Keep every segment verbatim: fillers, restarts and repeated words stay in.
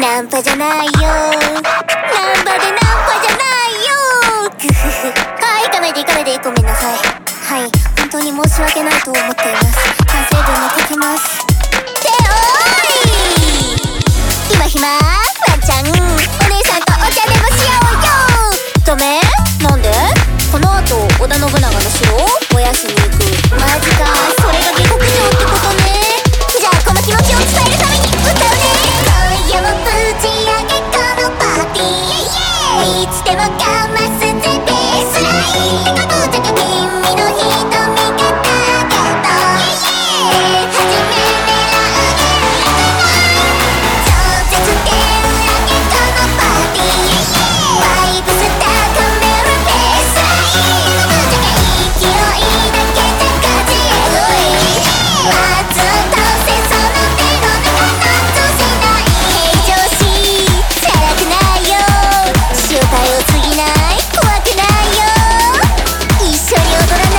ナンパじゃないよ、ナンパでナンパじゃないよ。グフフ。はい、行かないで行かないで、ごめんなさい。はい、本当に申し訳ないと思っています。反省文も書きます。っておーい、今暇？ワンちゃん、お姉さんとお茶でもしようよ。ダメ？なんで？この後織田信長の城を燃やしに行く。マジか、それが下克上ってことね。じゃあこの気持ちを伝えるために歌うね。今夜もぶち上げこのパーティー、いつでもかますぜベースライン。てかぶっちゃけ君の瞳がたけど、始め狙うげるやつは超絶手上げこのパーティー、バイブス高めるベースライン。ぶっちゃけ勢いだけで勝ちえぐい、まず倒せその手の中の通しない平常心、辛くないよ、失敗を過ぎない、怖くないよ。一緒に踊らない？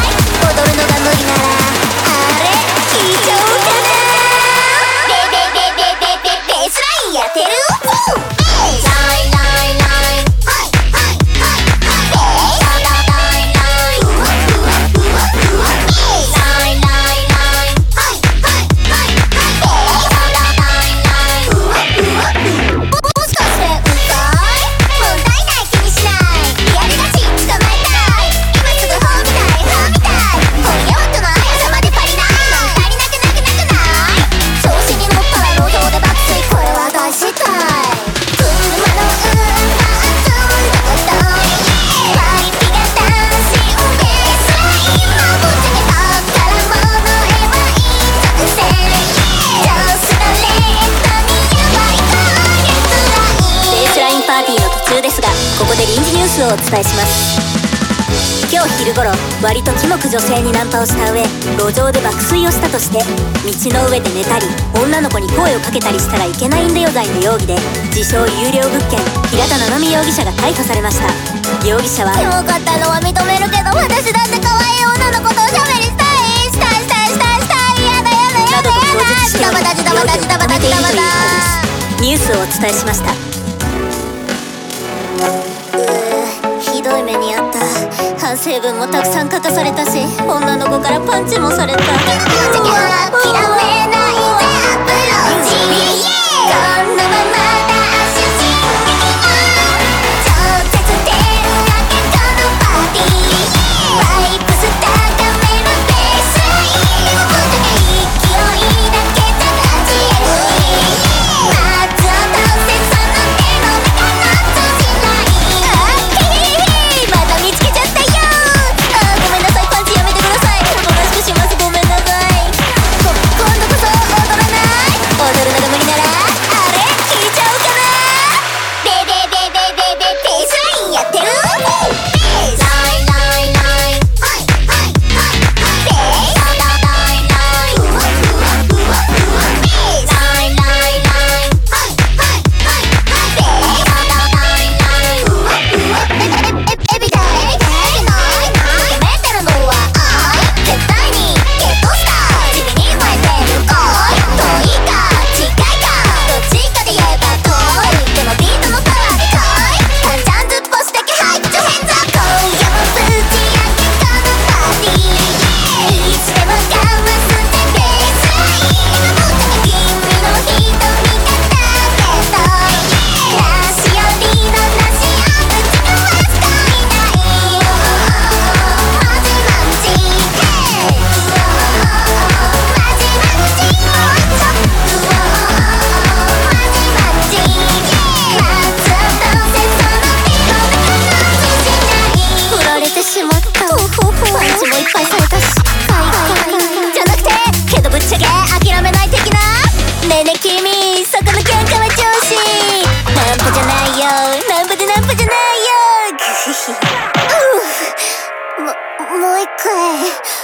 踊るのが無理ならあれ聞いちゃおうかな。ベベベベベベベースラインやってる？ライライライはいはいはいはいライライライふわふわふわふわライライライはいはいはいはいライライライふわふわふわ。もしかしてうざい？問題ない気にしない、リアルガチ捕まえたい、今すぐホーみたいホーみたい、今夜はこの速さまで足りない、足りなくなくなくない？調子に乗ったら路上で爆睡、これは大失態。車の運搬積んだことパイピが男子をベースライン、もうぶっちゃけたから物へはいい作戦、上司のレートにやばい今月ライン。ベースラインパーティーの途中ですが、ここで臨時ニュースをお伝えします。今日昼頃、割とキモく女性にナンパをした上、路上で爆睡をしたとして、道の上で寝たり女の子に声をかけたりしたらいけないんだよ罪の容疑で、自称有料物件平田七海容疑者が逮捕されました。容疑者はキモかったのは認めるけど、私だって可愛い女の子とおしゃべりしたいしたいしたいしたいしたい、やだやだやだやだ、などと供述しており、容疑を認めているということです。ニュースをお伝えしました。ひどい目にあった。反省文もたくさん書かされたし、女の子からパンチもされた。諦めないぜアプローチ、このままダッシュ進撃、超絶手上げこのパーティー、バイブス高めるベースライン、ぶっちゃけ勢いだけじゃ勝ちえぐい、まずは倒せその手の中の通しない。また見つけちゃったよ。あーごめんなさい、パンチやめてください、おとなしくします、ごめんなさい。こ今度こそ踊らない？踊るのが無理ならあれ聞いちゃおうかな。ベベベベベベベースラインやってる？ライライライはいはいはいはいベースライライライふわふわふわふわライライライはいはいはいはいベースライライライふわふわエビタイエビタイないないやめてるのは愛、絶対にゲットした地味に燃えてる恋、遠いか近いかどっちかで言えば遠い、でもビートのパワーで来い、カンちゃんずっぽしだけはいプチョヘンズアップ、今夜もぶち上げこのパーティー、いつでもかますぜベースライン、ぶっちゃけ君の瞳がたけど、なしよりのなしあぶちかわす恋ないよ、マジマジヘイマジマジもうちょっとマジマジまずはどうせその手の中の通しない。振られてしまった。パンチもいっぱいされたし、かいかいかいじゃなくてけどぶっちゃけ諦めない的な。ねえねえ君、そこのキャンカマ調子、ナンパじゃないよ、ナンパでナンパじゃないよ。グフフううももう一回